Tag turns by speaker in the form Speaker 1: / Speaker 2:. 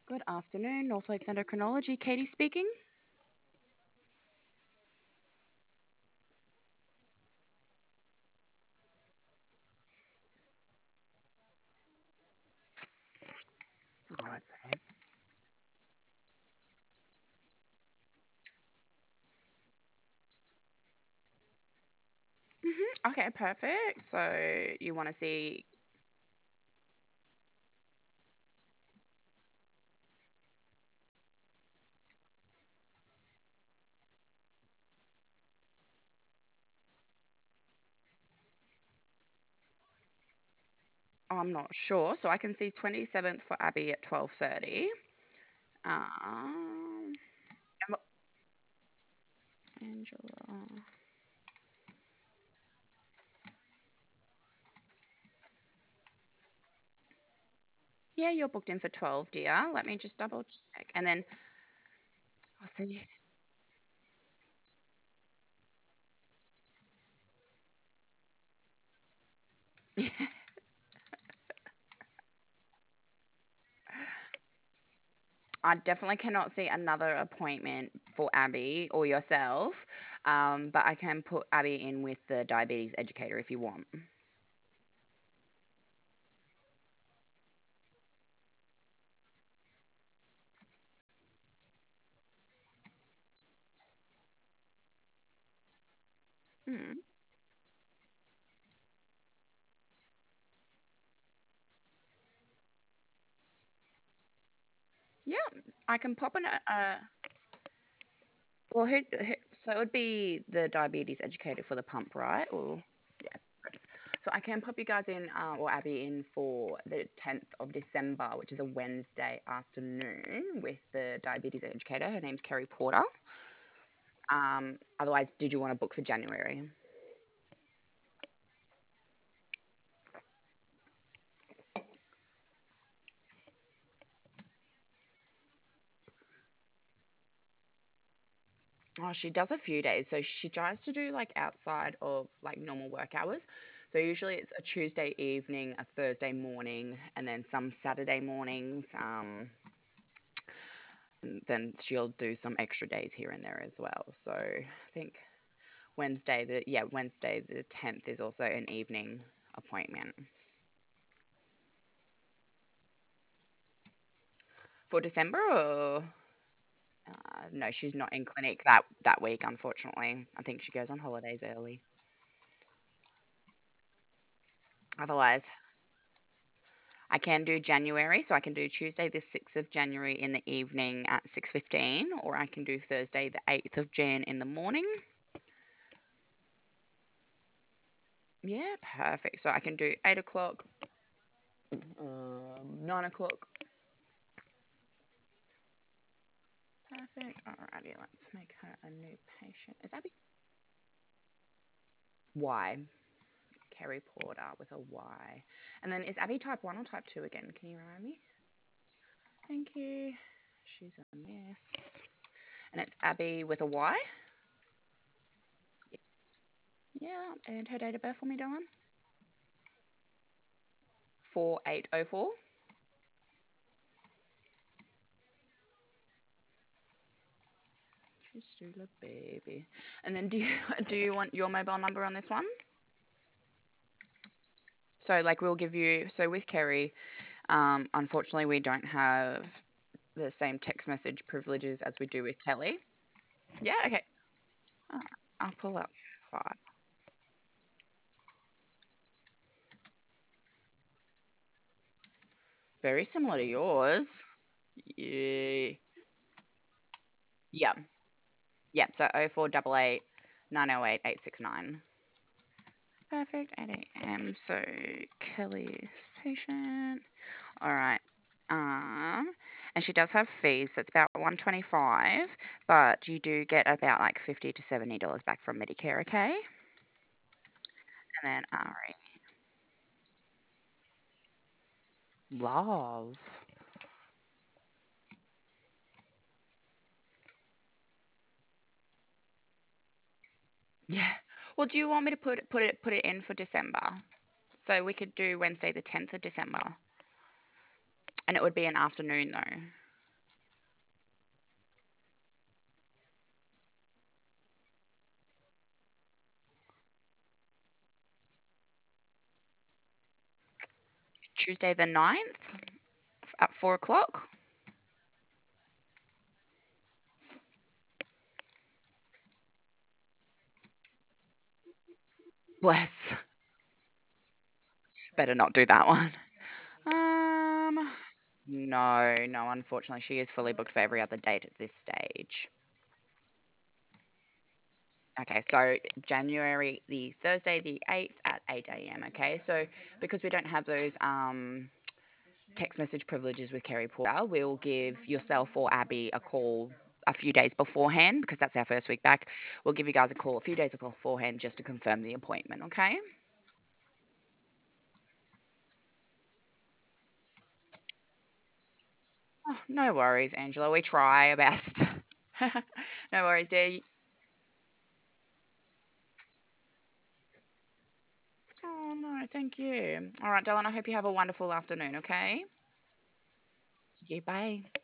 Speaker 1: Good afternoon, North Lakes Endocrinology. Katie speaking. Oh, that's okay. Okay, perfect. So you want to see? I'm not sure. So I can see 27th for Abby at 12:30. Um, Angela. Yeah, you're booked in for 12, dear. Let me just double check, and then I'll see. I definitely cannot see another appointment for Abby or yourself, but I can put Abby in with the diabetes educator if you want. Hmm. Yeah, I can pop in well, so it would be the diabetes educator for the pump, right? Or yeah. So I can pop you guys in, or Abby in for the 10th of December, which is a Wednesday afternoon with the diabetes educator. Her name's Kerry Porter. Otherwise, did you want to book for January? Oh, she does a few days. So she tries to do like outside of like normal work hours. So usually it's a Tuesday evening, a Thursday morning, and then some Saturday mornings. And then she'll do some extra days here and there as well. So I think Wednesday the 10th is also an evening appointment for December. Or no, she's not in clinic that week, unfortunately. I think she goes on holidays early. Otherwise, I can do January, so I can do Tuesday the 6th of January in the evening at 6:15, or I can do Thursday the 8th of Jan in the morning. Yeah, perfect. So I can do 8 o'clock, 9 o'clock. Perfect. Alrighty, let's make her a new patient. Is Abby Y? Kerry Porter with a Y. And then is Abby type 1 or type 2 again? Can you remind me? Thank you. She's a miss. And it's Abby with a Y? Yeah, and her date of birth for me, darling? 4804. She's still a baby. And then do you want your mobile number on this one? So like we'll give you so with Kerry, unfortunately we don't have the same text message privileges as we do with Kelly. Yeah, okay. Uh, I'll pull up five. Very similar to yours. Yeah. Yeah. Yeah. So 0488 908 869. Perfect. 8 a.m. So Kelly's patient. All right. Um, and she does have fees. So it's about 125, but you do get about like $50 to $70 back from Medicare. Okay. And then RE. Love. Yeah. Well, do you want me to put it in for December? So we could do Wednesday the 10th of December, and it would be an afternoon though. Tuesday the 9th at 4 o'clock. Bless. Better not do that one. Um, no, no, unfortunately, she is fully booked for every other date at this stage. Okay, so January the Thursday the 8th at 8 a.m. Okay, so because we don't have those text message privileges with Kerry Porter, we'll give yourself or Abby a call a few days beforehand because that's our first week back. We'll give you guys a call a few days beforehand just to confirm the appointment. Okay. Oh, no worries, Angela. We try our best. No worries, dear. Oh no, thank you. All right, darling. I hope you have a wonderful afternoon. Okay. Thank you. Bye.